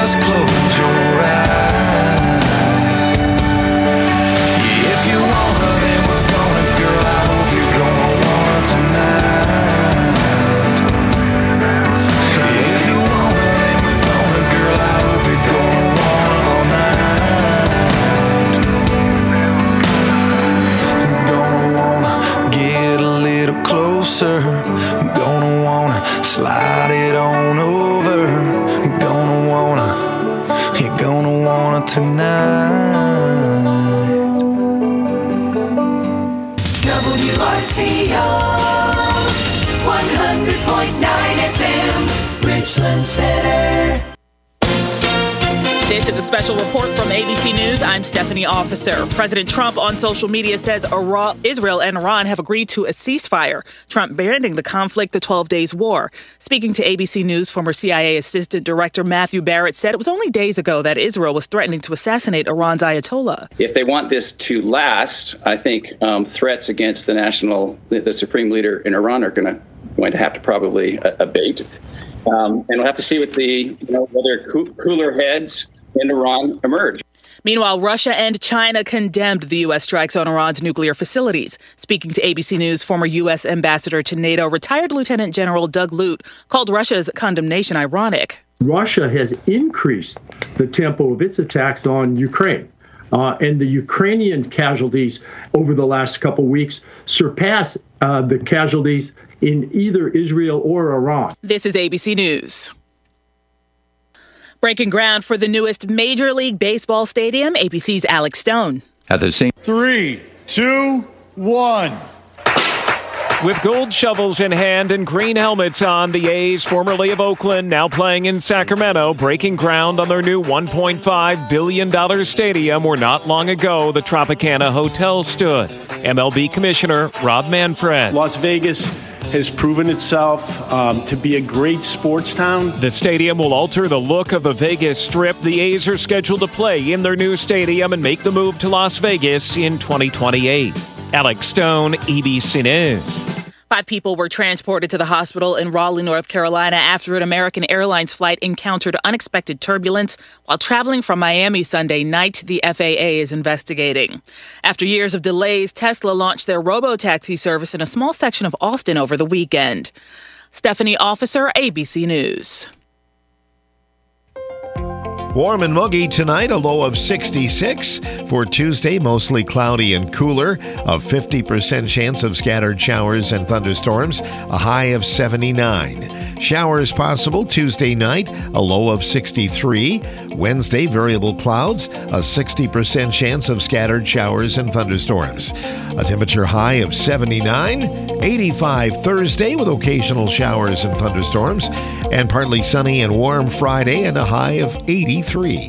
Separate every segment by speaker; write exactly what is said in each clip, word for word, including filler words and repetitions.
Speaker 1: Just close your eyes. If you wanna, then we're gonna, girl, I hope you're gonna want tonight. If you wanna, then we're gonna, girl, I hope you're gonna want all night. Gonna wanna get a little closer. Gonna wanna slide it on over. Gonna wanna, you're gonna wanna tonight.
Speaker 2: W R C O one hundred point nine F M, Richland Center.
Speaker 3: This is a special report from A B C News. I'm Stephanie Officer. President Trump on social media says Israel and Iran have agreed to a ceasefire. Trump branding the conflict the twelve days war. Speaking to A B C News, former C I A Assistant Director Matthew Barrett said it was only days ago that Israel was threatening to assassinate Iran's Ayatollah.
Speaker 4: If they want this to last, I think um, threats against the national, the, the supreme leader in Iran are going to going to have to probably uh, abate. Um, and we'll have to see what the, you know, whether coo- cooler heads in Iran emerge.
Speaker 3: Meanwhile, Russia and China condemned the U S strikes on Iran's nuclear facilities. Speaking to A B C News, former U S ambassador to NATO, retired Lieutenant General Doug Lute, called Russia's condemnation ironic.
Speaker 5: Russia has increased the tempo of its attacks on Ukraine. Uh, and the Ukrainian casualties over the last couple weeks surpass uh, the casualties in either Israel or Iran.
Speaker 3: This is A B C News. Breaking ground for the newest Major League Baseball stadium, A B C's Alex Stone.
Speaker 6: At the same
Speaker 7: Three, two, one.
Speaker 8: With gold shovels in hand and green helmets on, the A's, formerly of Oakland, now playing in Sacramento, breaking ground on their new one point five billion dollars stadium where not long ago the Tropicana Hotel stood. M L B Commissioner Rob Manfred.
Speaker 9: Las Vegas has proven itself um, to be a great sports town.
Speaker 8: The stadium will alter the look of the Vegas Strip. The A's are scheduled to play in their new stadium and make the move to Las Vegas in twenty twenty-eight. Alex Stone, A B C News.
Speaker 3: Five people were transported to the hospital in Raleigh, North Carolina after an American Airlines flight encountered unexpected turbulence while traveling from Miami Sunday night, the F A A is investigating. After years of delays, Tesla launched their robo-taxi service in a small section of Austin over the weekend. Stephanie Officer, A B C News.
Speaker 10: Warm and muggy tonight, a low of sixty-six. For Tuesday, mostly cloudy and cooler. A fifty percent chance of scattered showers and thunderstorms, a high of seventy-nine. Showers possible Tuesday night, a low of sixty-three. Wednesday, variable clouds, a sixty percent chance of scattered showers and thunderstorms. A temperature high of seventy-nine. eighty-five Thursday with occasional showers and thunderstorms. And partly sunny and warm Friday and a high of eighty-three.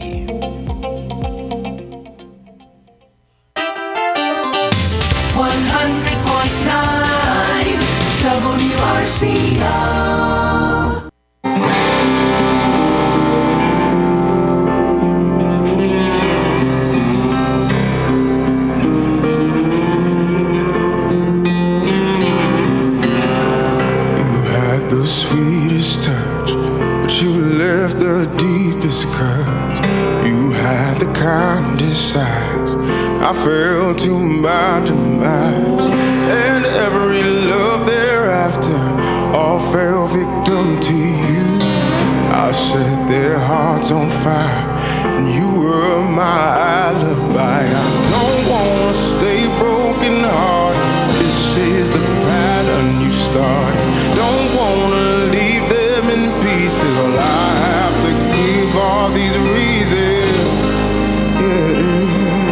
Speaker 2: one hundred point nine W R C O.
Speaker 1: You had the sweetest touch, but you left the deepest cuts. You had the kindest eyes. I fell to my demise, and every love thereafter all fell victim to you. I set their hearts on fire, and you were my alibi. I don't wanna stay broken hearted. This is the pattern you started. Don't wanna leave them in pieces. All I have to give all these reasons, yeah.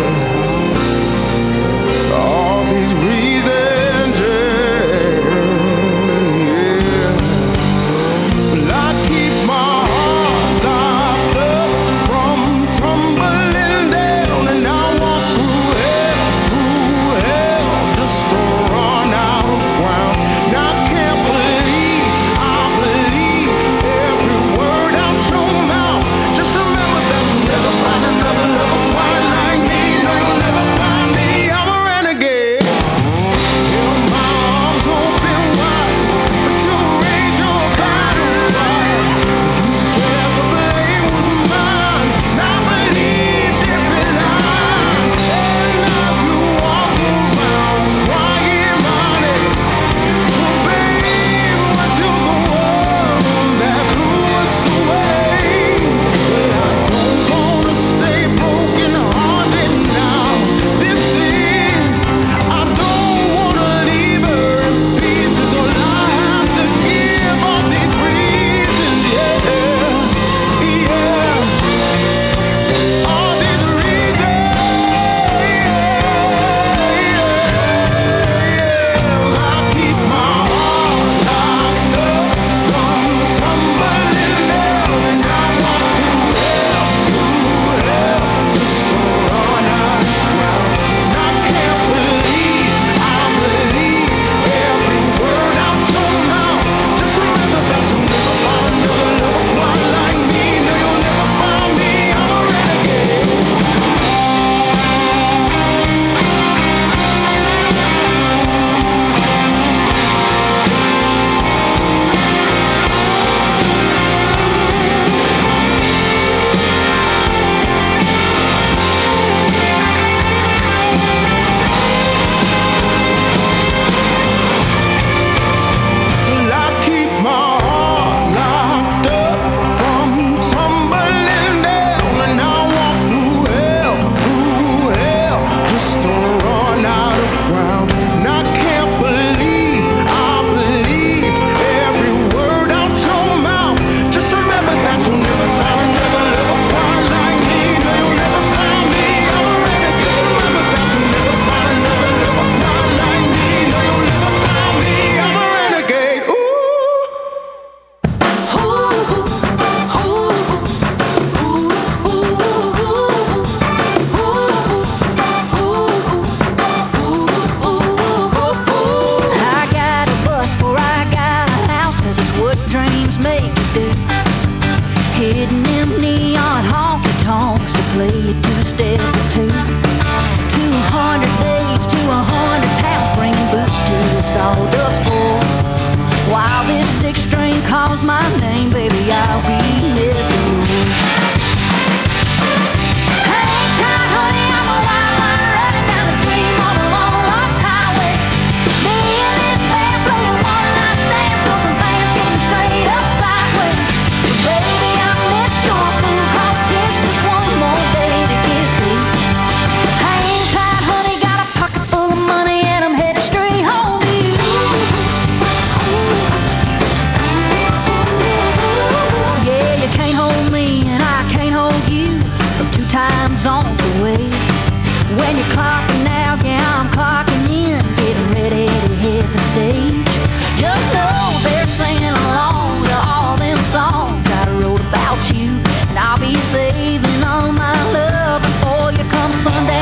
Speaker 1: All these reasons, yeah, yeah. Well, I keep my heart locked up from tumbling down, and I walk through hell, through hell, just to run out of ground. And I can't
Speaker 6: rain calls my name, baby, I'll be missing you. Hang tight, honey, I'm a wild line running down the dream on a long lost highway. Me and this band playing one night stands, for some fans getting straight up sideways. But baby, I missed your cool call kiss, just one more day to get through. Hang tight, honey, got a pocket full of money and I'm headed straight home to you. Yeah, you can't hold me and I can't hold you from two time zones away. When you're clocking out, yeah, I'm clocking in, getting ready to hit the stage. Just know they're singing along to all them songs that I wrote about you, and I'll be saving all my love before you come Sunday.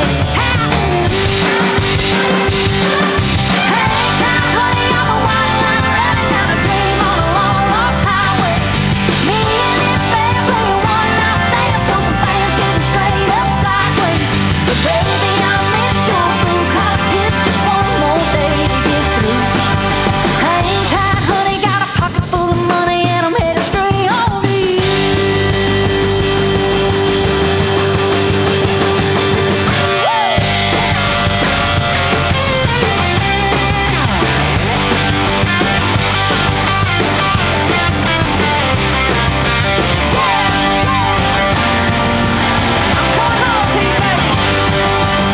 Speaker 6: Hang tight, honey, I'm a white line running down a dream on a long lost highway. Me and this band playing one night stands till some fans getting straight up sideways. But baby, I missed your blue collar kiss, just one more day to get through. Hang tight, honey, got a pocket full of money and I'm headed straight home to you. I'm coming home to you, baby.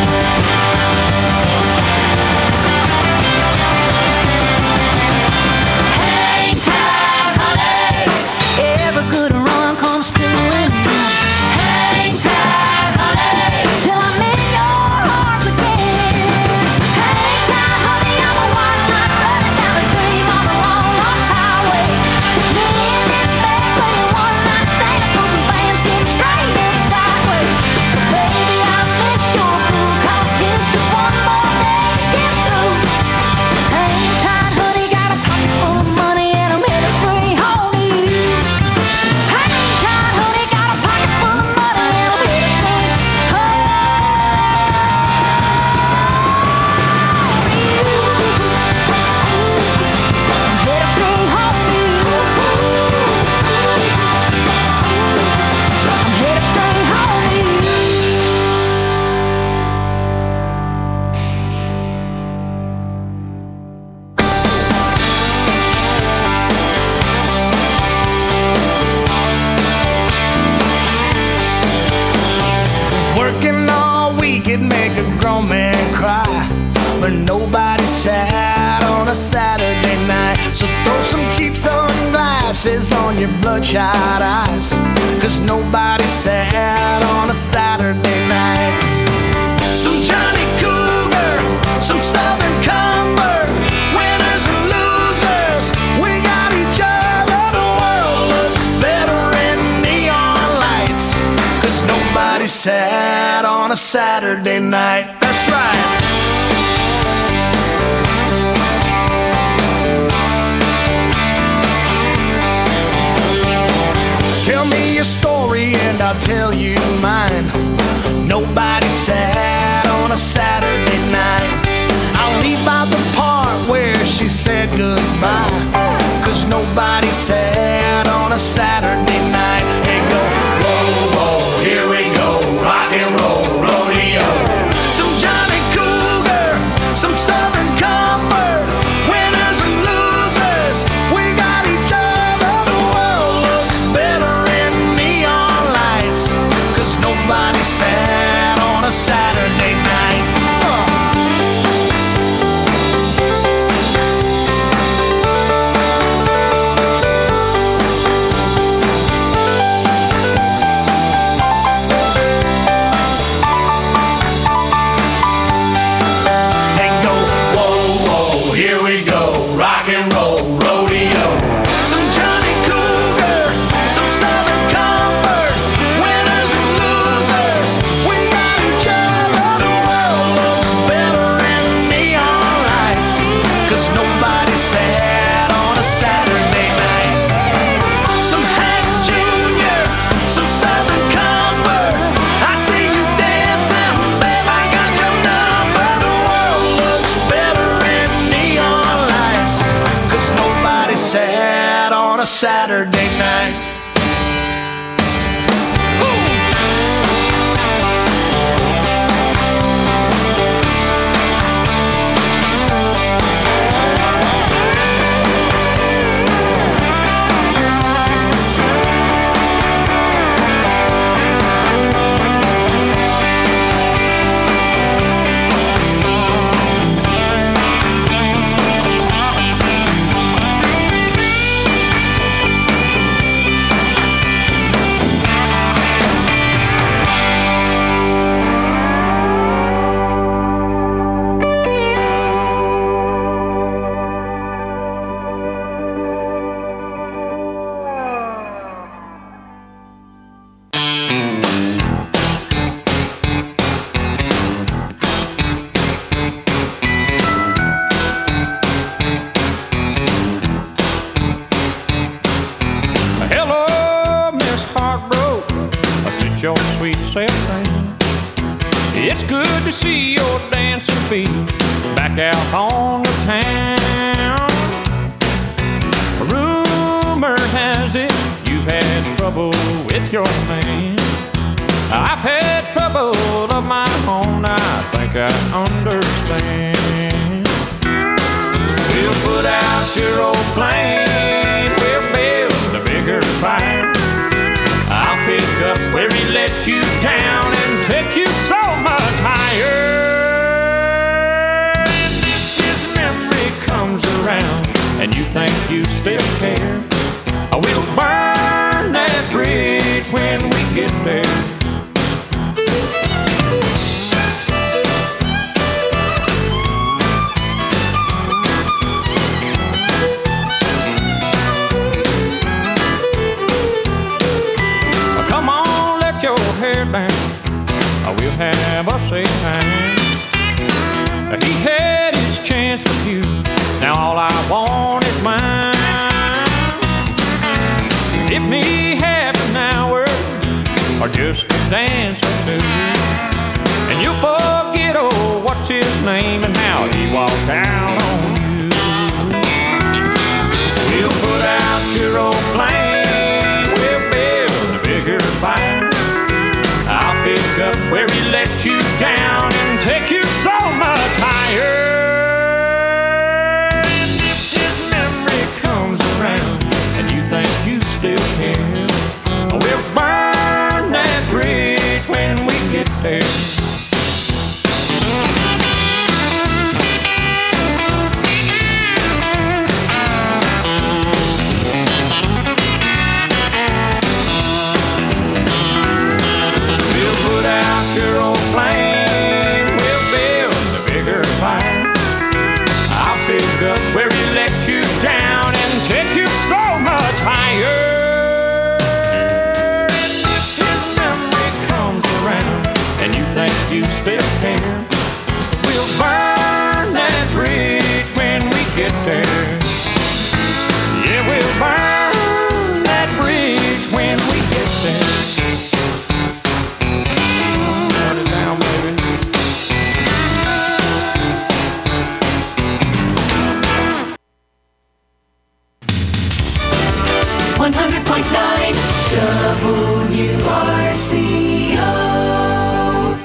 Speaker 6: Hang tight, honey. Every good run comes to an end. Hang tight, honey, till I'm in your arms again. Hang tight, honey, I'm a white line running down a dream on a long lost highway. Me and this band playing one night stands for some fans getting straight up sideways. But baby, I missed your blue collar kiss, just one more day to get through. Hang tight, honey, got a pocket full of money and I'm headed straight home to you. Hang tight, honey, got a pocket full of money and I'm headed straight home to you. I'm headed straight home to you. I'm headed straight home to you.
Speaker 11: Working all week, it make a grown man cry. But nobody sad on a Saturday night. So throw some cheap sunglasses on your bloodshot eyes, cause nobody sad on a Saturday night. Some Johnny Cougar, some Southern Comfort, winners and losers, we got each other. The world looks better in neon lights, cause nobody's sad on a Saturday night. That's right. Tell me your story and I'll tell you mine. Nobody's sad on a Saturday night. I'll leave out the part where she said goodbye, cause nobody's sad on a Saturday night. And go, whoa, whoa, here we go, rock and roll, rodeo. Some Johnny Cougar, some Southern Comfort, winners and losers, we got each other. The world looks better in neon lights, cause nobody's sad on a Saturday night. Uh. a Saturday night.
Speaker 12: Your sweet self thing. It's good to see your dancing feet back out on the town. Rumor has it you've had trouble with your man. I've had trouble of my own, I think I understand. We'll put out your old plane, we'll build a bigger fire. I'll pick up where he let you down and take you so much higher. His memory comes around and you think you still care. We'll burn that bridge when we get there. We'll have us a time. He had his chance with you, now all I want is mine. Give me half an hour or just a dance or two, and you'll forget, oh, what's his name and how he walked out on you. We'll put out your old flame, we'll build a bigger fire. I'll pick up where he let you down and take you so much higher. His memory comes around and you think you still care. We'll burn that bridge when we get there. Your old flame, we'll build a bigger fire. I'll pick up where he let you down and take you so much higher. His memory comes around and you think you still care. We'll burn that bridge when we get there. Yeah, we'll burn that bridge when we get there.
Speaker 2: one hundred point nine W R C O.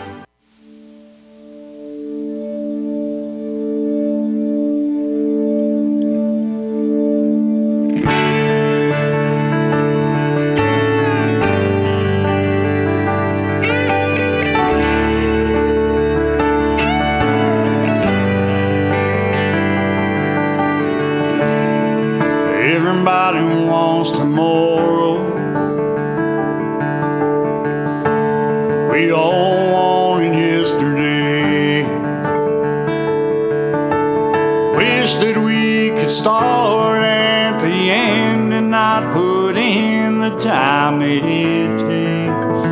Speaker 7: Everybody wants tomorrow. We all wanted yesterday. Wish that we could start at the end and not put in the time it takes.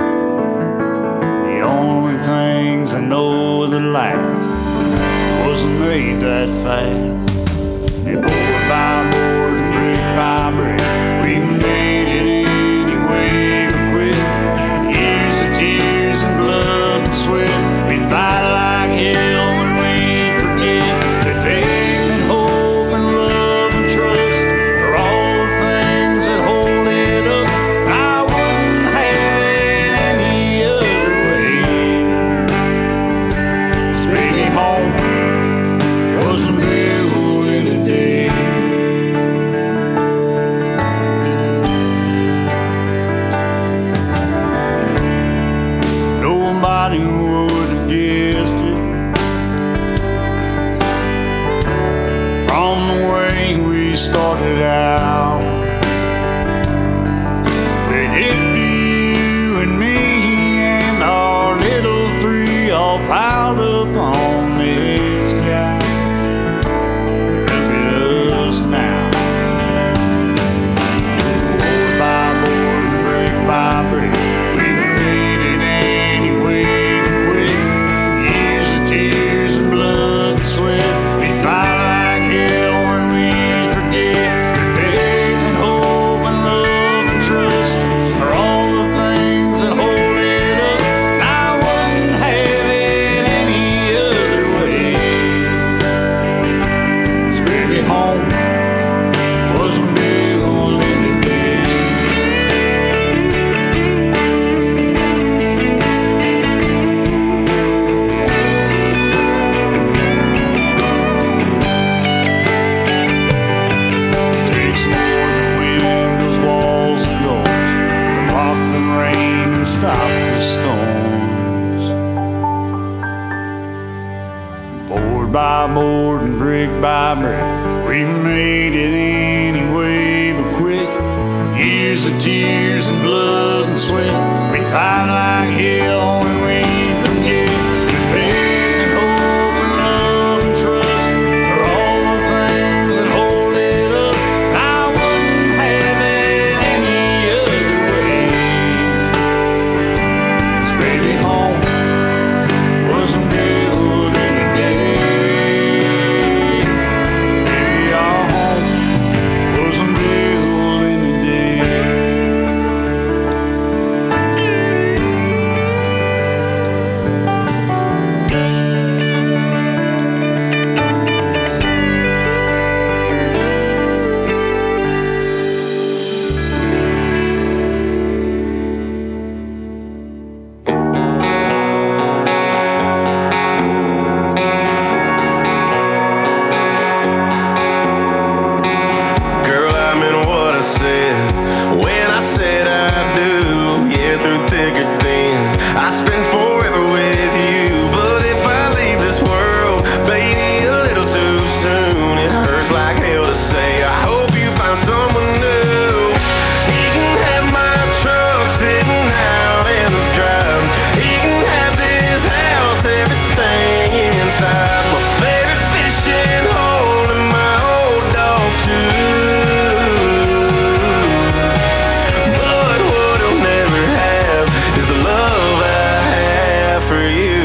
Speaker 7: The only things I know that last wasn't made that fast. And board by board and brick by brick, we made it anyway but quit. Years of tears and blood and sweat, we fight like hell when we forget that faith and hope and love and trust are all the things mortar and brick by brick. We made it anyway, but quick. Years of tears and blood and sweat. We'd fight like hell when we forget. And faith and hope and love and trust are all the things that hold it up. I wouldn't have it any other way. 'Cause baby, home wasn't built in a day. Baby, our home wasn't built in a day.
Speaker 13: Girl, I meant what I said when I said I do. Yeah, through thick or thin, I spend forever with you. But if I leave this world, baby, a little too soon, it hurts like hell to say. I hope you find someone new. He can have my truck sitting out in the drive. He can have this house, everything inside. My favorite fishing hole and my old dog too. But what he'll never have is the love I have for you.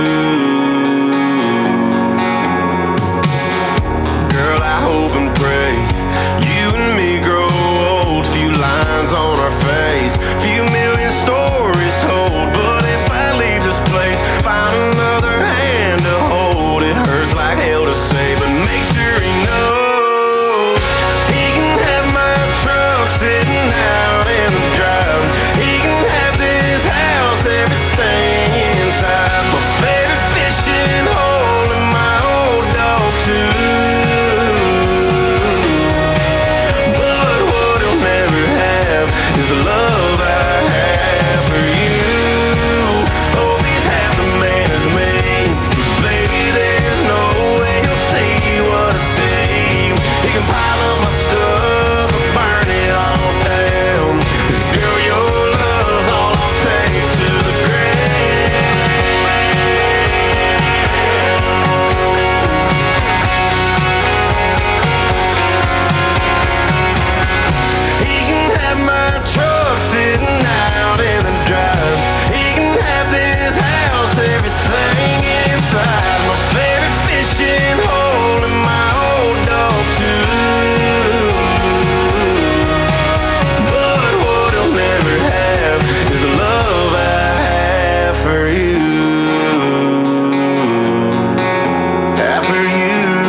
Speaker 13: Girl, I hope and pray you and me grow old. Few lines on our face, few million stories told. But if I leave this place, find another hand to hold. It hurts like hell to say, but make sure he knows he can have my truck sitting out in the drive. He can have this house, everything inside. My favorite fishing hole and my old dog too. But what he'll never have is the love I have for you. Oh, he's half the man as me. Baby, there's no way he'll see what I see. He can pile up my stuff and burn it all down. 'Cause girl, your love's all I'll take to the grave. He can have my truck sitting out in the drive. He can have this house, everything inside. My favorite fishing hole and my old dog too. But what he'll never have is the love I have for you. Have for you.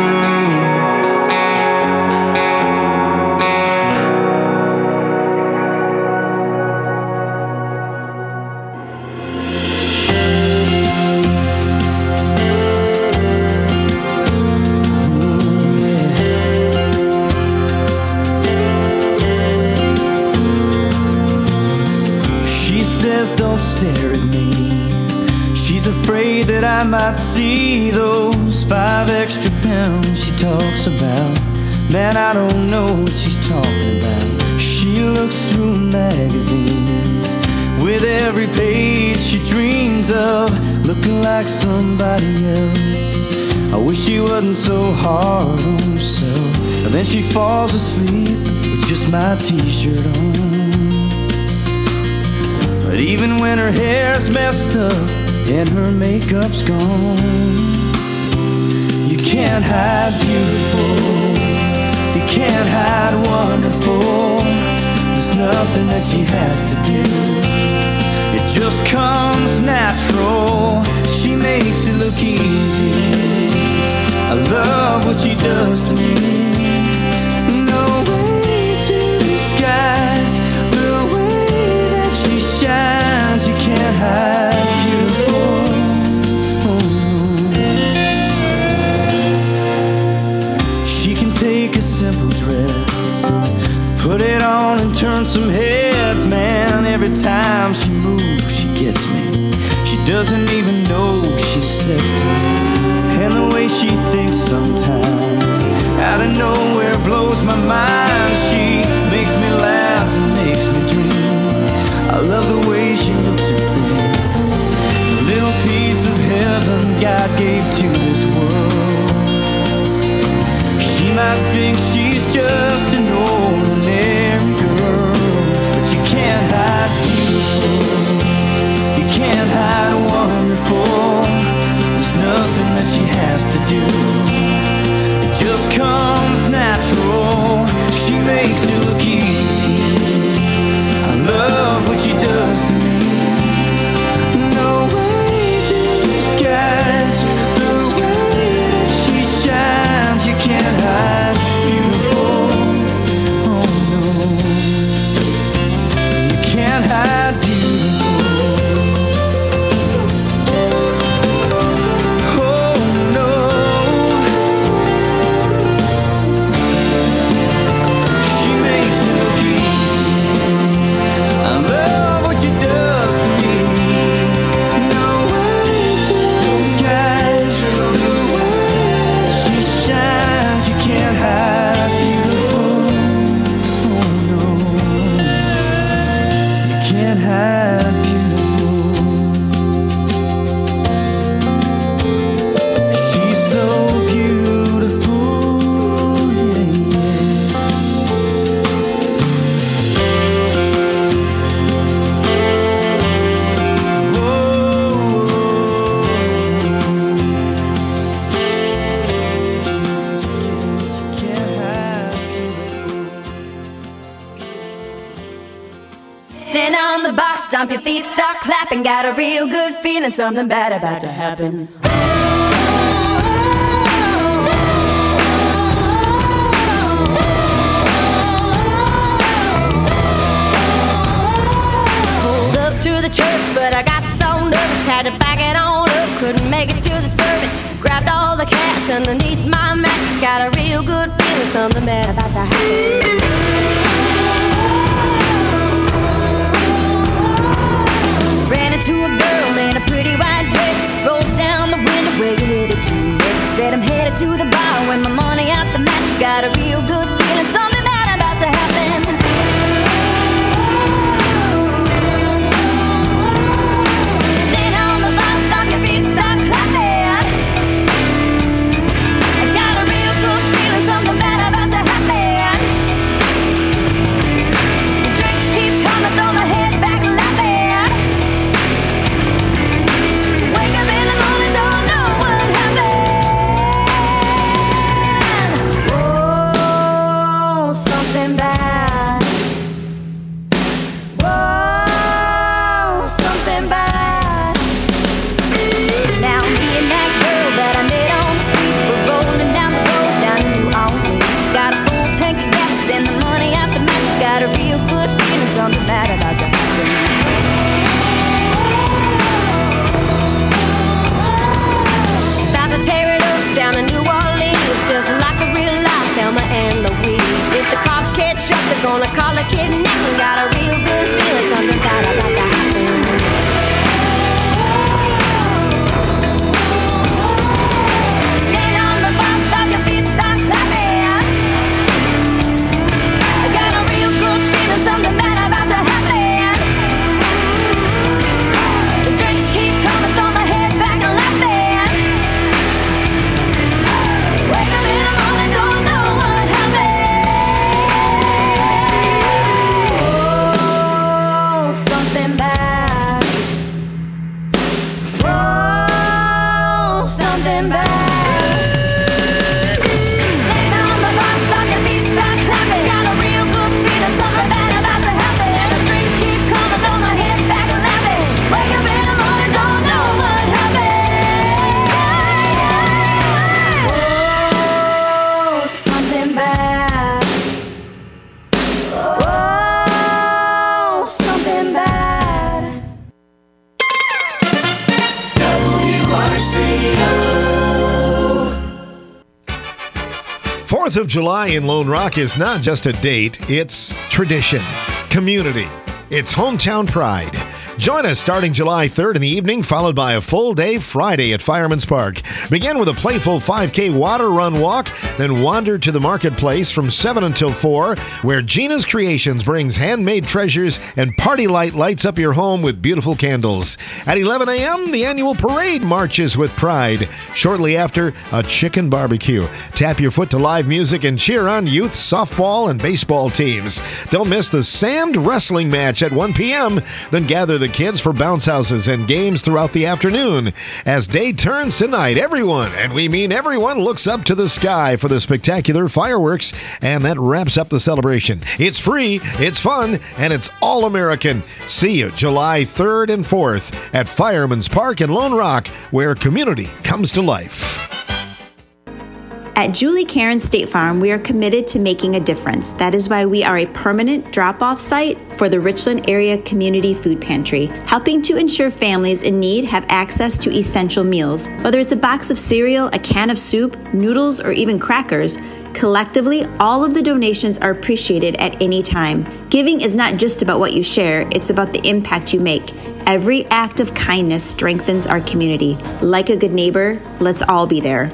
Speaker 11: She says don't stare at me. She's afraid that I might see those five extra pounds she talks about. Man, I don't know what she's talking about. She looks through magazines with every page she dreams of, looking like somebody else. I wish she wasn't so hard on herself. And then she falls asleep with just my t-shirt on. But even when her hair's messed up and her makeup's gone, you can't hide beautiful, you can't hide wonderful. There's nothing that she has to do, it just comes natural. She makes it look easy, I love what she does to me. No way to disguise the way that she shines. You can't hide beautiful. Oh, no. She can take a simple dress, put it on and turn some heads. Man, every time she moves, she gets me. She doesn't even know she's sexy, and the way she thinks sometimes. Out of nowhere blows my mind. She makes me laugh and makes me dream. I love the way she looks at things. A little piece of heaven God gave to this world. She might think she's just an ordinary girl, but you can't hide beautiful. You can't hide wonderful. There's nothing that she has to do. It just comes natural. She makes it look easy. I love what she does to me. No way to disguise the way that she shines. You can't hide beautiful. Oh no, you can't hide beautiful. Oh no, she makes it look easy. I love what she does to me. No way to disguise the way she shines. You can't hide beautiful. Oh no, you can't hide beautiful. She's so beautiful, yeah, yeah.
Speaker 6: Stand on the box, stomp your feet, start clapping. Got a real good feeling, something bad about to happen. Pulled up to the church, but I got so nervous, had to back it on up, couldn't make it to the service. Grabbed all the cash underneath my mattress, got a real good feeling, something bad about to happen. Ran into a girl in a pretty white dress, rolled down the window, where you headed to? Said I'm headed to the bar, with my money out the mattress, got a real good feeling, something bad about to happen. Stand on the bar, stomp your feet, start clapping. I got a real good feeling, something bad about to happen. The drinks keep coming, throw my head back laughing. Wake up in the morning, don't know what happened. Oh, something bad. Whoa, something bad. Now me and that girl that I met on the street, we're rolling down the road down to New Orleans. Got a full tank of gas and the money out the mattress, got a real good feeling, something bad about to happen. About to tear it up down in New Orleans, just like a real life Thelma and Louise. If the cops catch up, they're gonna call a kidnapping. Got a real good feeling, something bad about to happen. Stand on the bar, stop your feet, start clapping. I got a real good feeling, something bad about to happen. The drinks keep coming, throw my head back and laughing. Wake up in the morning, don't know what happened. Oh, something bad. Whoa, something bad. Stand on the bar, stop your feet, start clapping. Got a real good feeling, something bad about to happen. The drinks keep coming, throw my head back and laughing. Wake up in the morning, don't know what happened. Oh, something bad. Oh, something bad.
Speaker 2: W R C O.
Speaker 10: fourth of July in Lone Rock is not just a date, it's tradition, community, it's hometown pride. Join us starting July third in the evening, followed by a full day Friday at Fireman's Park. Begin with a playful five K water run walk, then wander to the marketplace from seven until four, where Gina's Creations brings handmade treasures and Party Light lights up your home with beautiful candles. At eleven a.m., the annual parade marches with pride. Shortly after, a chicken barbecue. Tap your foot to live music and cheer on youth softball and baseball teams. Don't miss the sand wrestling match at one p.m., then gather the kids for bounce houses and games throughout the afternoon. As day turns to night, everyone, and we mean everyone, looks up to the sky for the spectacular fireworks, and that wraps up the celebration. It's free, it's fun, and it's all American. See you July third and fourth at Fireman's Park in Lone Rock, where community comes to life.
Speaker 14: At Julie Karen State Farm, we are committed to making a difference. That is why we are a permanent drop-off site for the Richland Area Community Food Pantry, helping to ensure families in need have access to essential meals. Whether it's a box of cereal, a can of soup, noodles, or even crackers, collectively, all of the donations are appreciated at any time. Giving is not just about what you share, it's about the impact you make. Every act of kindness strengthens our community. Like a good neighbor, let's all be there.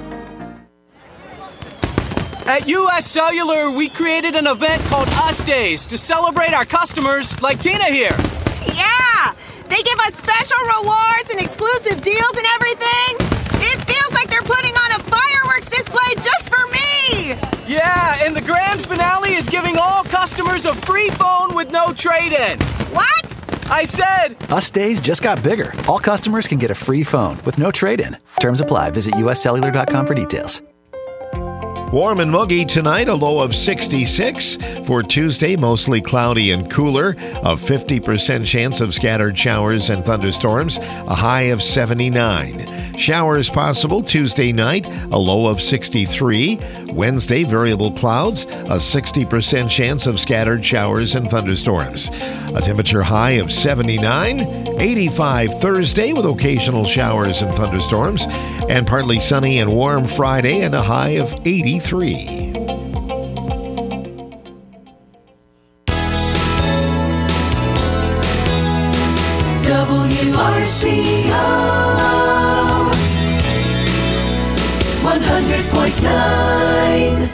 Speaker 15: At U S Cellular, we created an event called Us Days to celebrate our customers like Tina here.
Speaker 16: Yeah! They give us special rewards and exclusive deals and everything. It feels like they're putting on a fireworks display just for me!
Speaker 15: Yeah, and the grand finale is giving all customers a free phone with no trade-in.
Speaker 16: What?
Speaker 15: I said...
Speaker 17: Us Days just got bigger. All customers can get a free phone with no trade-in. Terms apply. Visit U S cellular dot com for details.
Speaker 10: Warm and muggy tonight, a low of sixty-six. For Tuesday, mostly cloudy and cooler, a fifty percent chance of scattered showers and thunderstorms, a high of seventy-nine. Showers possible Tuesday night, a low of sixty-three. Wednesday, variable clouds, a sixty percent chance of scattered showers and thunderstorms. A temperature high of seventy-nine. eighty-five Thursday with occasional showers and thunderstorms, and partly sunny and warm Friday and a high of eighty-three.
Speaker 2: W R C O one hundred point nine.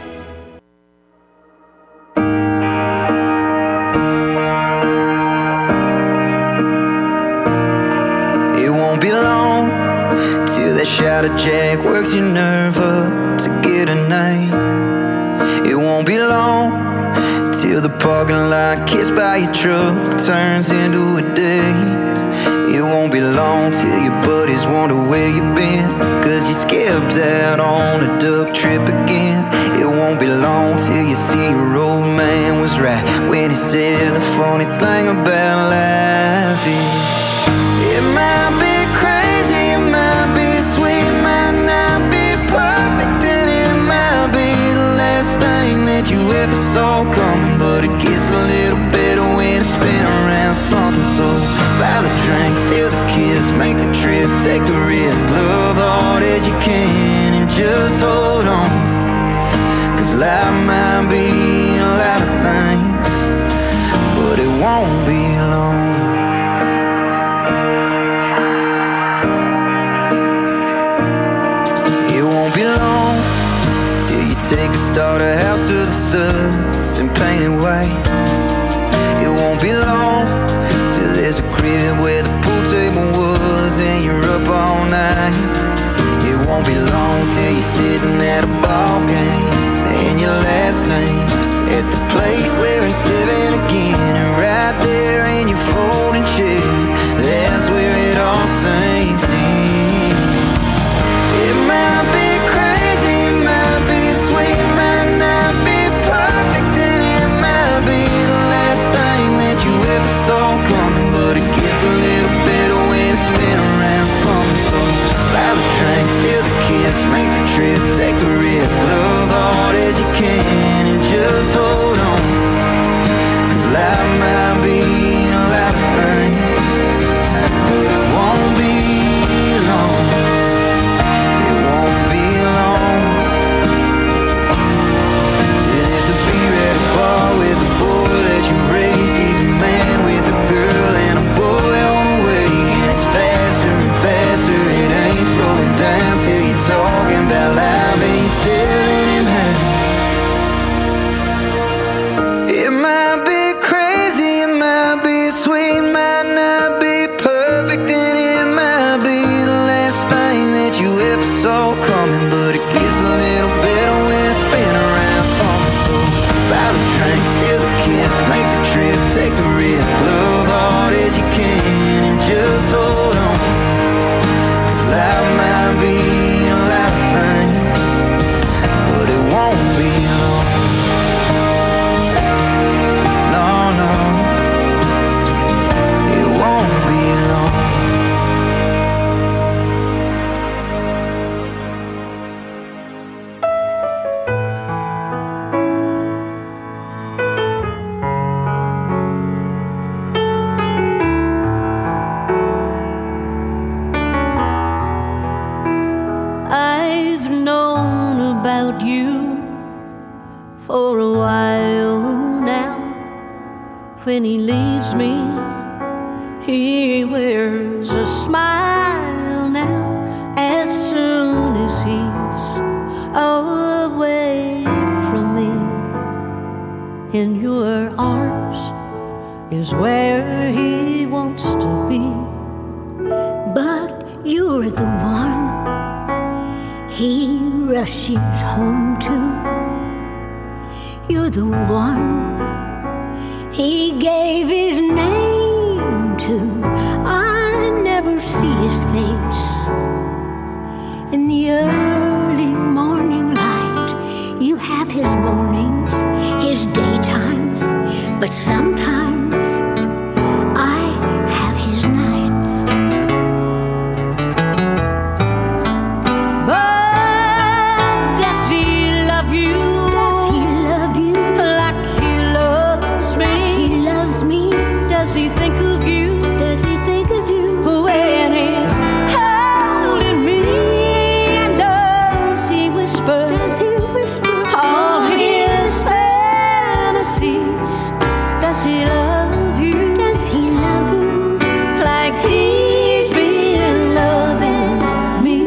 Speaker 11: It won't be long till that shadow jack works your nerve up to get a night. It won't be long till the parking lot kissed by your truck turns into a date. It won't be long till your buddies wonder where you been, cause you skipped out on a duck trip again. It won't be long till you see your old man was right when he said the funny thing about life is it might be crazy, it might be sweet, might not be perfect, and it might be the last thing that you ever saw coming, but it gets a little better when it's been around something. So buy the drink, steal the kiss, make the trip, take the risk, love hard as you can and just hold on, cause life might be a lot of things, but it won't be long. It won't be long till you take a starter house to the studs and paint it white. It won't be long till there's a crib where the pool table was and you're up all night. It won't be long till you're sitting at a ball game and your last name's at the plate where it's seven again, and right there in your folding chair, that's where it all sinks in. It might be crazy, it might be sweet, might not be perfect, and it might be the last thing that you ever saw coming, but it gets a little better when it's been around something. So buy the drink, steal the kiss, make the trip, take the risk, love hard as you can and just hold on,
Speaker 18: when he leaves me, he wears a smile now as soon as he's away from me. In your arms is where he wants to be.
Speaker 6: But you're the one he rushes home to. You're the one he gave his name to. I never see his face. In the early morning light, you have his mornings, his daytimes, but sometimes I have his nights.
Speaker 18: But does he love you?
Speaker 6: Does he love you
Speaker 18: like he loves me?
Speaker 6: He loves me.
Speaker 18: Does he think of you?
Speaker 6: Does he think of you
Speaker 18: when he's holding me? And does he whisper?
Speaker 6: Does he whisper
Speaker 18: all his fantasies? Does he love you?
Speaker 6: Does he love you
Speaker 18: like he's been loving me?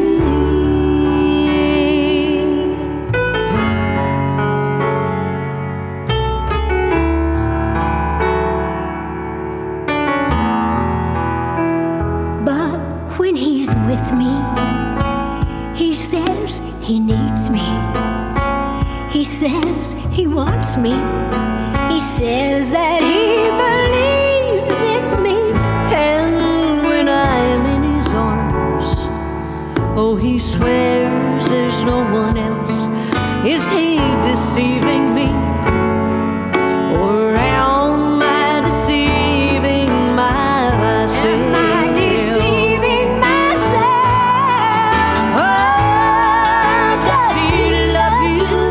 Speaker 6: But when he's with me, he says he needs me. He says he wants me. He says that he believes in me.
Speaker 18: And when I'm in his arms, oh, he swears there's no one else. Is he deceiving me? Or am I deceiving myself?
Speaker 6: Am I deceiving myself?
Speaker 18: Oh, does he love you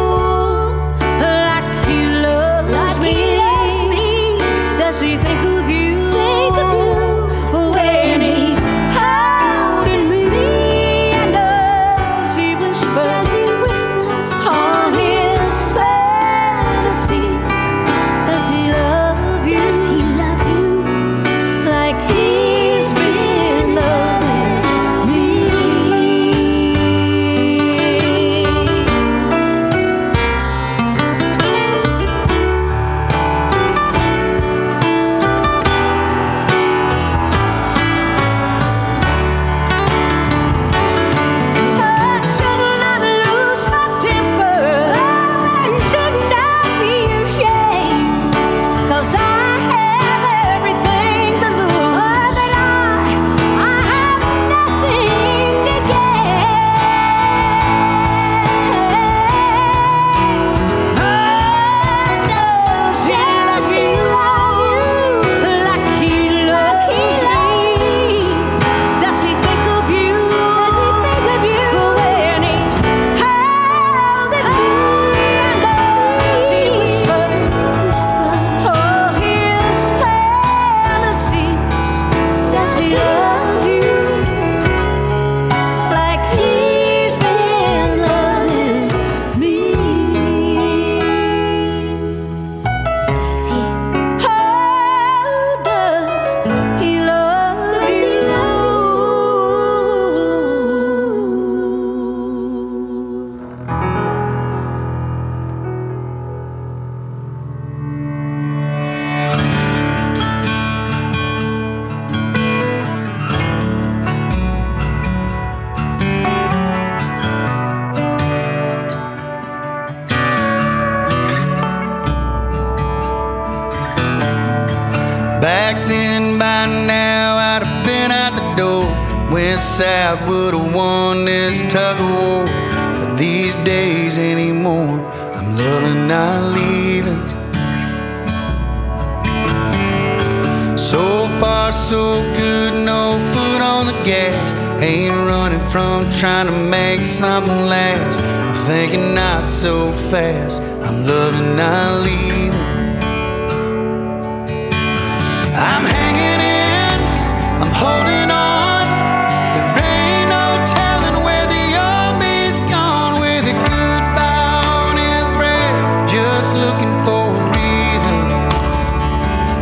Speaker 18: like he loves
Speaker 6: Like
Speaker 18: me?
Speaker 6: he loves me.
Speaker 18: Does he think of you?
Speaker 6: Think of you
Speaker 18: when he's holding me? And does he whisper?
Speaker 6: Does he whisper
Speaker 18: all his fantasy? Does he love you?
Speaker 6: Does he love you
Speaker 18: like he's been loving me? I should not lose my temper.
Speaker 6: and shouldn't I be ashamed?
Speaker 18: 'Cause I have everything to lose.
Speaker 6: That I, I have nothing to
Speaker 18: Does he love you like he loves me? Does he think of you when he's holding me? And does he whisper all his fantasies? Does he love you like he's been loving me?
Speaker 6: Does he?
Speaker 18: How does he love you?
Speaker 19: Back then, by now, I'd have been out the door. West Side would have won this tug of war. But these days anymore, I'm loving not leaving. So far, so good, no foot on the gas. Ain't running from trying to make something last. I'm thinking not so fast, I'm loving not leaving. I'm hanging in, I'm holding on. There ain't no telling where the old me's gone. With a goodbye on his breath, just looking for a reason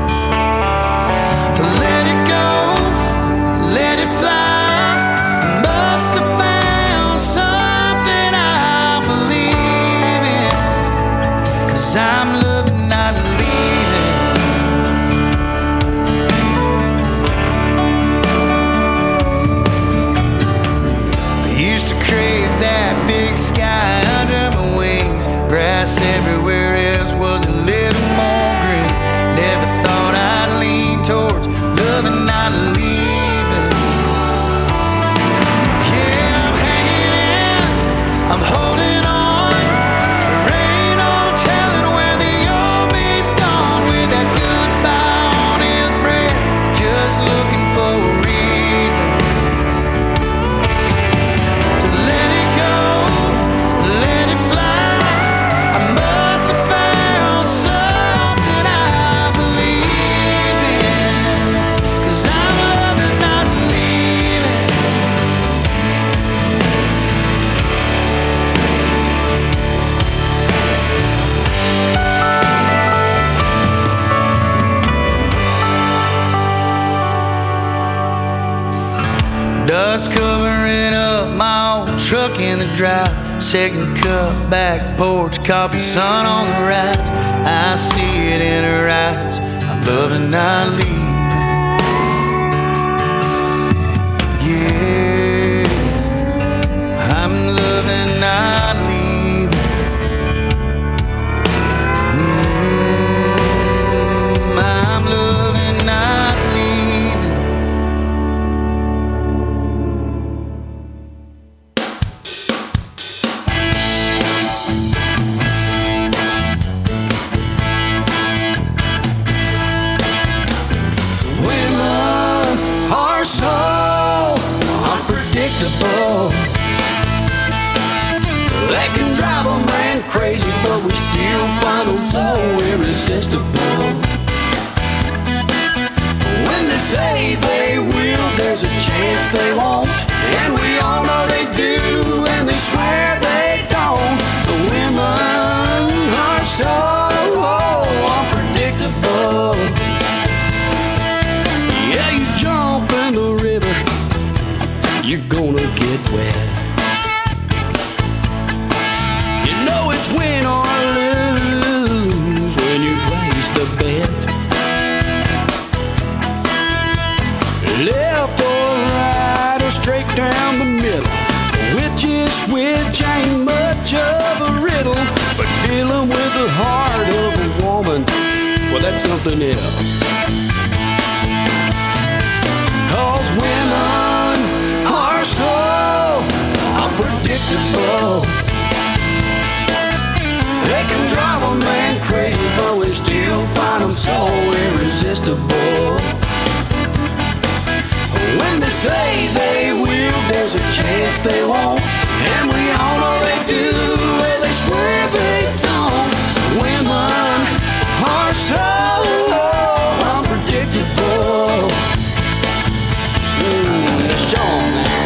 Speaker 19: truck in the drive, second cup, back porch, coffee, sun on the rise. I see it in her eyes, I'm loving not leaving. Yeah, I'm loving not leaving. Mm, I'm loving not leaving.
Speaker 11: Women are so unpredictable. They can drive a man crazy, but we still find them so irresistible. When they say they will, there's a chance they won't, and we all know they do, and they swear they don't. The women are so unpredictable. Yeah, you jump in the river, you're gonna get wet. You know it's win or lose when you place the bet. Left or right or straight down the middle, which is which ain't much of a riddle. But dealing with the heart of a woman, well, that's something else. Cause women are so unpredictable. They can drive a man crazy, but we still find them so irresistible. When they say they will, there's a chance they won't, and we all know they do, and they swear they don't. Women are so unpredictable. Mm, it's Sean, man.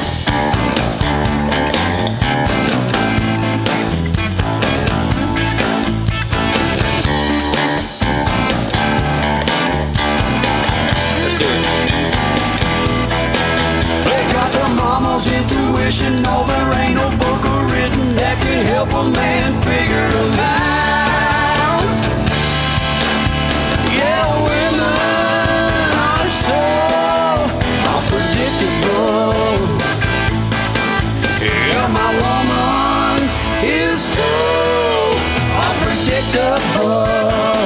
Speaker 11: Intuition, no, there ain't no book or written that can help a man figure them out. Yeah, women are so unpredictable. Yeah, my woman is so unpredictable.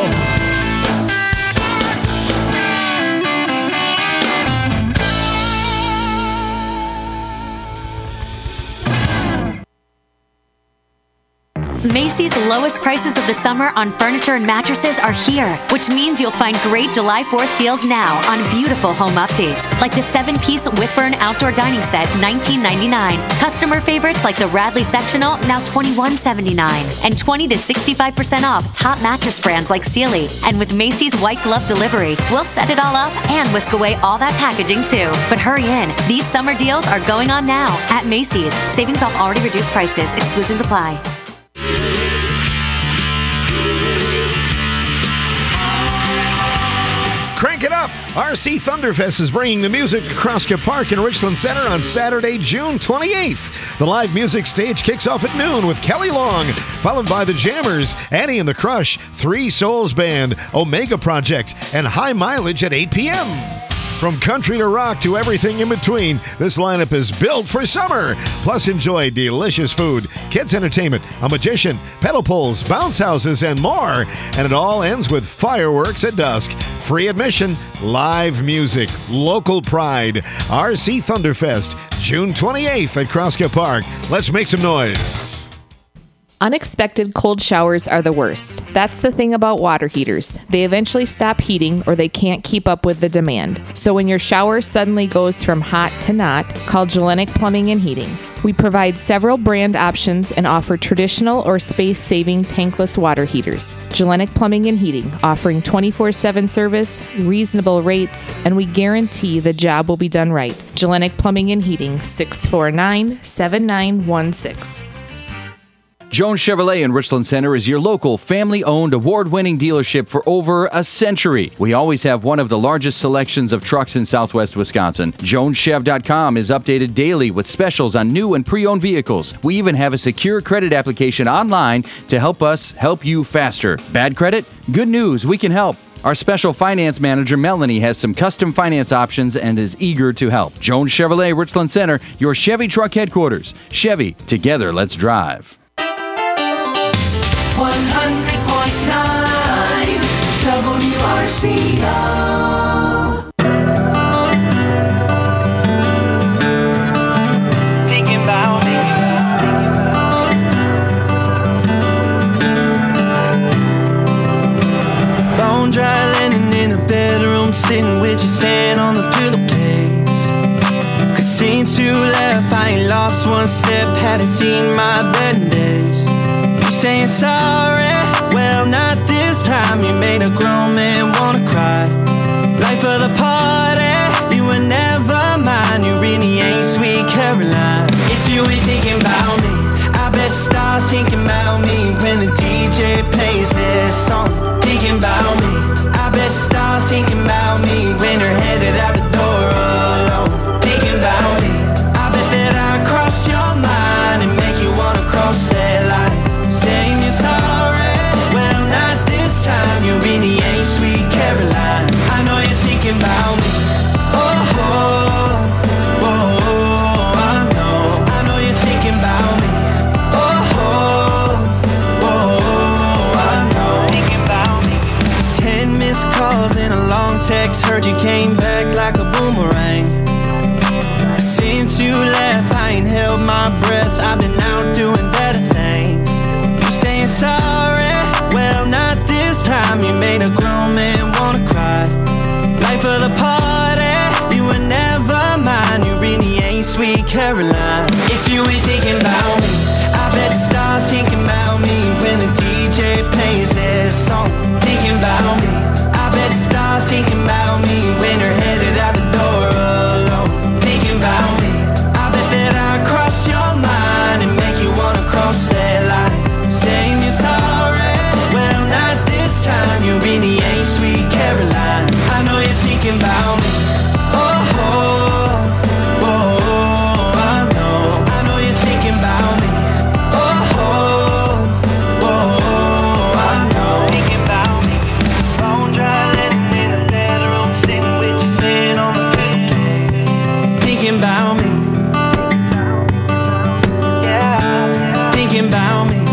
Speaker 20: Macy's lowest prices of the summer on furniture and mattresses are here, which means you'll find great July fourth deals now on beautiful home updates, like the seven-piece Whitburn outdoor dining set, nineteen ninety-nine. Customer favorites like the Radley sectional, now twenty-one seventy-nine, and twenty to sixty-five percent off top mattress brands like Sealy. And with Macy's white glove delivery, we'll set it all up and whisk away all that packaging too. But hurry in, these summer deals are going on now at Macy's. Savings off already reduced prices. Exclusions apply.
Speaker 10: Crank it up! R C Thunderfest is bringing the music to Kroska Park in Richland Center on Saturday, June twenty-eighth. The live music stage kicks off at noon with Kelly Long, followed by the Jammers, Annie and the Crush, Three Souls Band, Omega Project, and High Mileage at eight p.m. From country to rock to everything in between, this lineup is built for summer. Plus, enjoy delicious food, kids' entertainment, a magician, pedal pulls, bounce houses, and more. And it all ends with fireworks at dusk. Free admission, live music, local pride. R C Thunderfest, June twenty-eighth at Kroska Park. Let's make some noise.
Speaker 21: Unexpected cold showers are the worst. That's the thing about water heaters. They eventually stop heating or they can't keep up with the demand. So when your shower suddenly goes from hot to not, call Gellenic Plumbing and Heating. We provide several brand options and offer traditional or space-saving tankless water heaters. Gellenic Plumbing and Heating, offering twenty-four seven service, reasonable rates, and we guarantee the job will be done right. Gellenic Plumbing and Heating, six four nine, seven nine one six.
Speaker 4: Jones Chevrolet in Richland Center is your local family-owned, award-winning dealership for over a century. We always have one of the largest selections of trucks in southwest Wisconsin. Jones Chev dot com is updated daily with specials on new and pre-owned vehicles. We even have a secure credit application online to help us help you faster. Bad credit? Good news, we can help. Our special finance manager, Melanie, has some custom finance options and is eager to help. Jones Chevrolet, Richland Center, your Chevy truck headquarters. Chevy, together, let's drive.
Speaker 2: one hundred point nine W R C O.
Speaker 11: Thinking about me. Bone dry linen in a bedroom, sitting with your sand on the pillowcase. Cause since you left, I ain't lost one step, haven't seen my better days. Saying sorry, well not this time. You made a grown man wanna cry. Life of the party, you were never mine. You really ain't sweet Caroline. If you ain't thinking about me, I bet you start thinking about me when the D J plays this song. Thinking about me, I bet you start thinking about me when you're headed out the door alone. Thinking about me, I bet that I cross your mind and make you wanna cross that line. Saying you're sorry, well not this time. You really ain't sweet Caroline. I know you're thinking about me. Oh, oh, oh, I know. I know you're thinking about me. Oh, oh, oh, I know. Thinking about me. Ten missed calls and a long text. Heard you came back like a boomerang. Since you left, I ain't held my breath. I've been out doing better things. Saying sorry, well not this time. You made a grown man wanna cry. Life of the party, you were never mine. You really ain't sweet Caroline. If you ain't thinking about me, I bet you start thinking about me when the D J plays this song. Thinking about me, I bet you start thinking about me when you're headed out the door alone. Thinking about me, I bet that I cross your mind and make you wanna cross that line. Saying you're sorry, well not this time. You really ain't sweet Caroline. I know you're thinking about me. Oh, oh, oh, I know. I know you're thinking about me. Oh, oh, oh, I know. Thinking about me. Bone dry linen in a bedroom, sitting with your sand on the pillow. Thinking about me. Yeah. Thinking about me.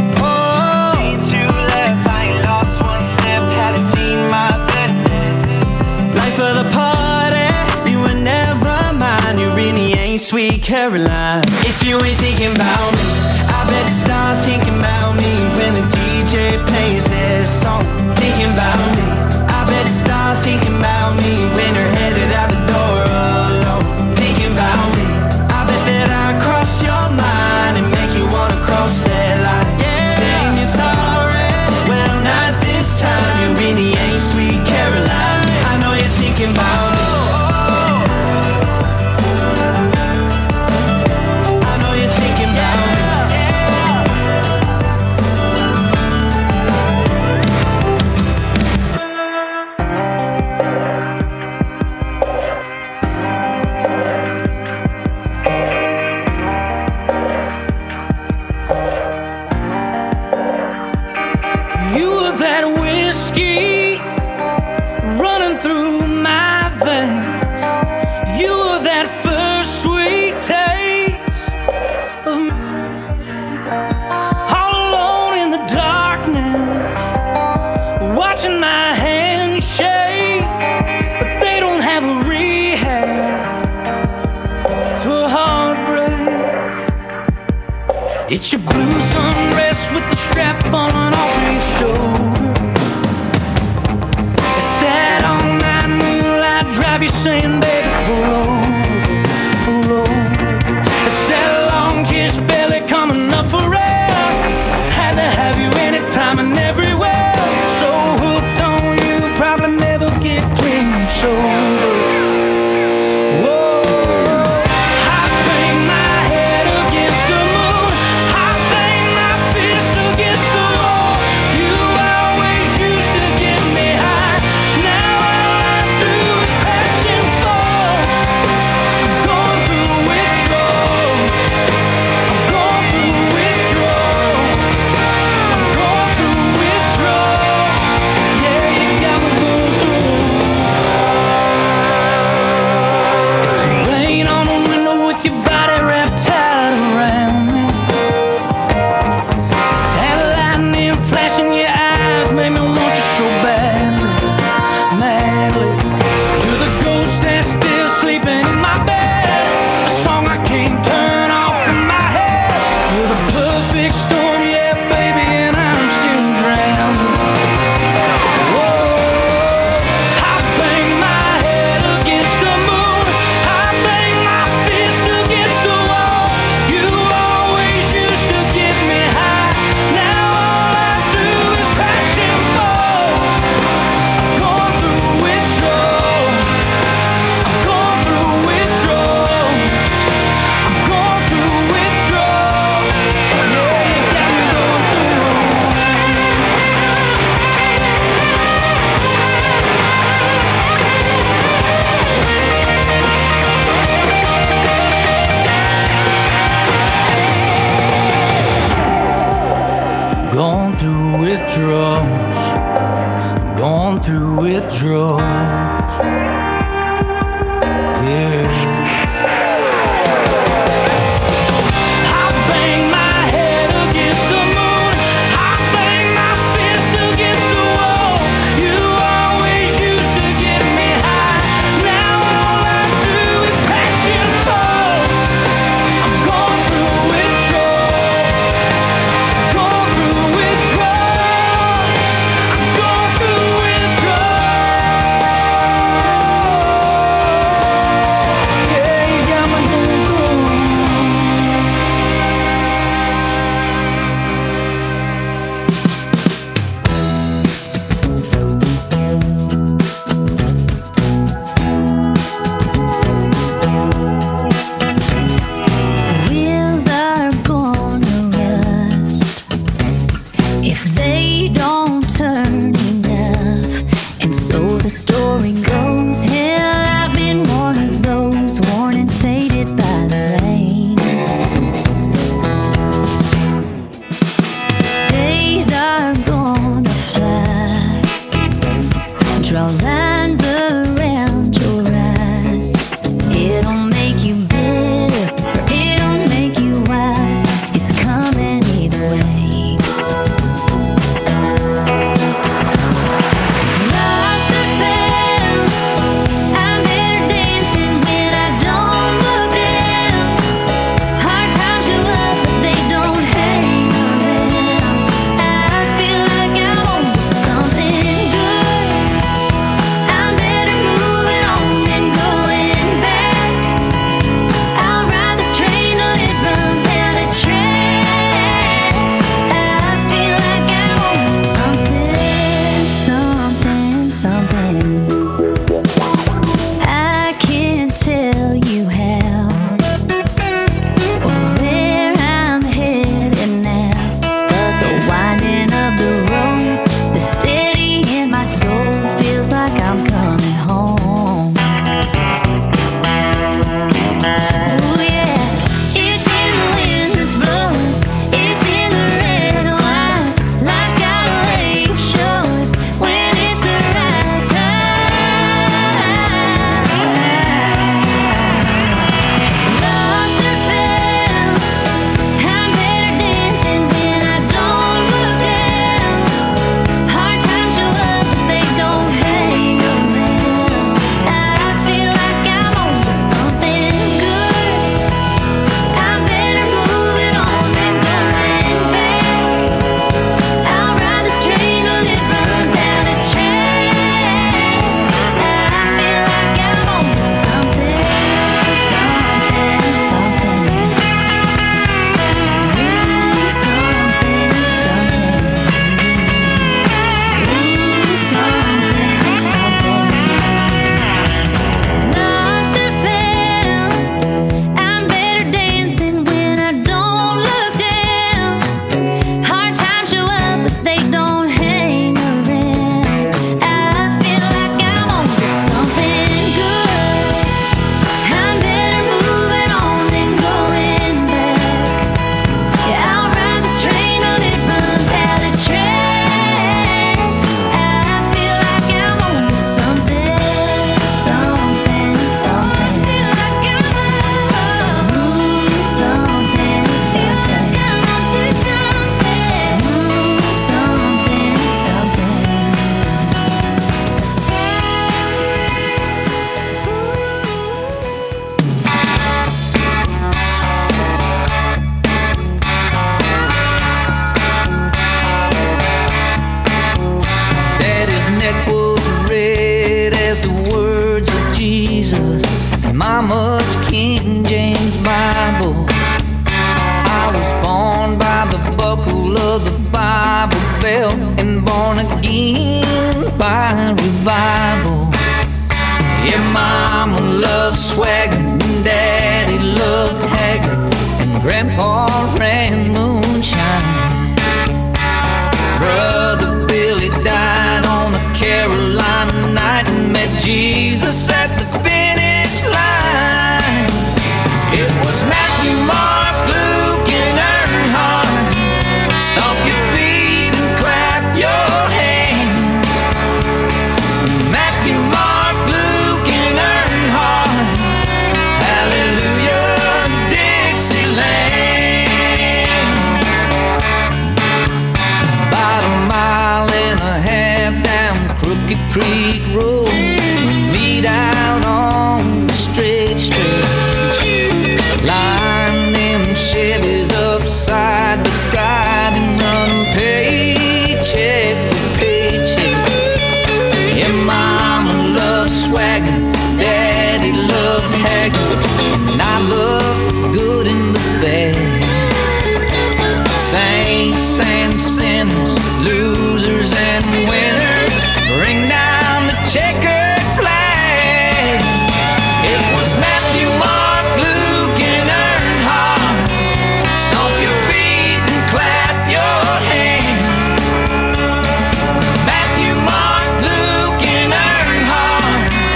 Speaker 11: For the party, you were never mine. You really ain't sweet Caroline. If you ain't thinking about me, I bet you start thinking about me when the D J plays this song. Thinking about me, I bet you start thinking about me when you're headed out the door alone. Thinking about me, I bet that I cross your mind and make you wanna cross that line. Yeah. Saying you're sorry, well not this time. You really ain't sweet Caroline. I know you're thinking about me. I know you're thinking about me.
Speaker 18: You were that whiskey running through my veins. You were that first sweet taste of me. All alone in the darkness, watching my hands shake, but they don't have a rehab for heartbreak. It's your blue sunrest with the strap falling off of your shoulder. It's that all-night moonlight drive you saying, baby, pull over, pull over. It's that long kiss belly coming up for air. Had to have you anytime and everywhere. So hooked on you, probably never get clean sober. Whoa, I bang my head against the moon. I bang my feet
Speaker 6: Rose Hill, I've been one of those worn and faded by the rain. Days are gonna fly. Draw lines around your eyes. It'll make you bitter, or it'll make you wise. It's coming either way. Lost or found, I'm better dancing when I don't look down. Hard times show up, but they don't hang around. I feel like I'm on to something good. I'm better moving on than going back. I'll ride this train till it runs out of track. I feel like I'm on to something, something, something. I can't tell you how or where I'm headed now, but the winding of the road, the steady in my soul feels like I'm coming home. Ooh, yeah, it's in the wind that's blowing, it's in the red wine. Life's got a way of showing when it's the right time. Lost or found, I'm better dancing when I don't look down. Hard times show up, but they don't hang around. I feel like I'm on to something good. I'm better moving on than going back. I'll ride this train till it runs out of track. I feel like I'm on to something, something, something. Ooh, something, something. Ooh, something, something. Lost or found, I'm better dancing when I don't look down. Hard times show up, but they don't hang around. I feel like I'm on to something good. I'm better moving on than going back. Yeah, I'll ride this train till it runs out of track. I feel like I'm on to something, something, something. I feel like I'm on Ooh, something, something. I'm on to something, Ooh, something, something.
Speaker 2: Daddy's neck was red as the words of Jesus, and Mama's King James Bible. I was born by the buckle of the Bible belt and born again by revival. Yeah, Mama loved swagger, and Daddy loved Haggard, and Grandpa ran moonshine. Brother Billy died on a Carolina night and met Jesus at the finish line. It was Matthew, Mark, Luke, and Earnhardt. Stomp your feet and clap your hands. Matthew, Mark, Luke, and Earnhardt. Hallelujah, Dixieland. About a mile and a half down Crooked Creek Road, we meet out on the straight stretch. Line them Chevys up side by side and run 'em paycheck for paycheck. Yeah, Mama loved swagger, Daddy loved Haggard, and I loved the good and the bad. Saints and sinners, losers and winners, bring down the checkered flag. It was Matthew, Mark, Luke, and Earnhardt. Stomp your feet and clap your hands. Matthew, Mark, Luke, and Earnhardt.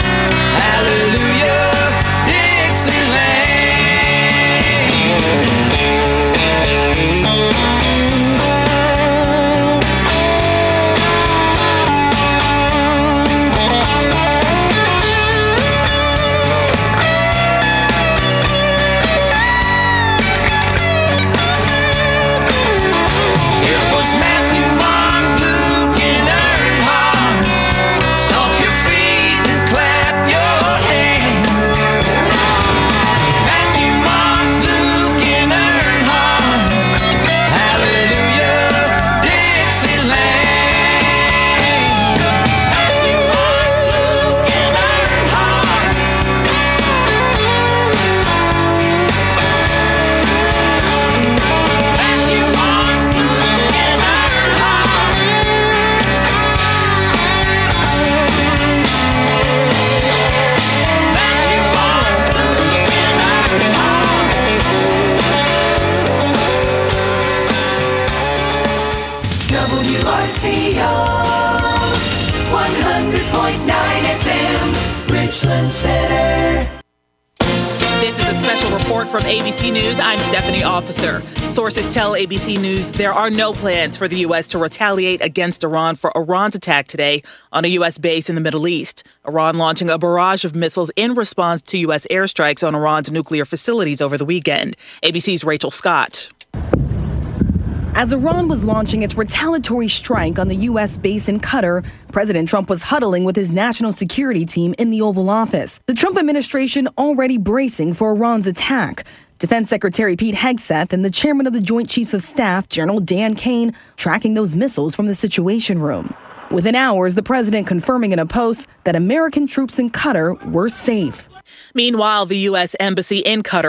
Speaker 2: Richland Center.
Speaker 3: This is a special report from A B C News. I'm Stephanie Officer. Sources tell A B C News there are no plans for the U S to retaliate against Iran for Iran's attack today on a U S base in the Middle East. Iran launching a barrage of missiles in response to U S airstrikes on Iran's nuclear facilities over the weekend. A B C's Rachel Scott.
Speaker 5: As Iran was launching its retaliatory strike on the U S base in Qatar, President Trump was huddling with his national security team in the Oval Office. The Trump administration already bracing for Iran's attack. Defense Secretary Pete Hegseth and the chairman of the Joint Chiefs of Staff, General Dan Kane, tracking those missiles from the Situation Room. Within hours, the president confirming in a post that American troops in Qatar were safe.
Speaker 3: Meanwhile, the U S Embassy in Qatar